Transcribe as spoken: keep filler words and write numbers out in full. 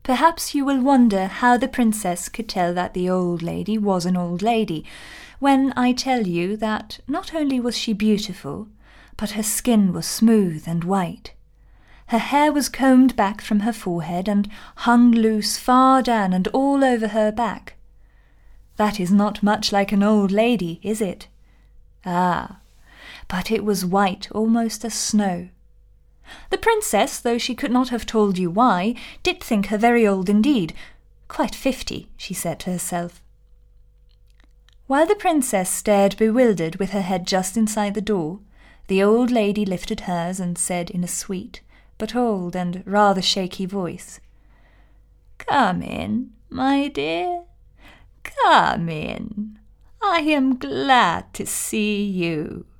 Perhaps you will wonder how the princess could tell that the old lady was an old lady, when I tell you that not only was she beautiful, but her skin was smooth and white. Her hair was combed back from her forehead and hung loose far down and all over her back. That is not much like an old lady, is it? Ah, but it was white almost as snow. The princess, though she could not have told you why, did think her very old indeed. Quite fifty, she said to herself. While the princess stared bewildered with her head just inside the door, the old lady lifted hers and said in a sweet, but old and rather shaky voice, "Come in, my dear, come in. I am glad to see you."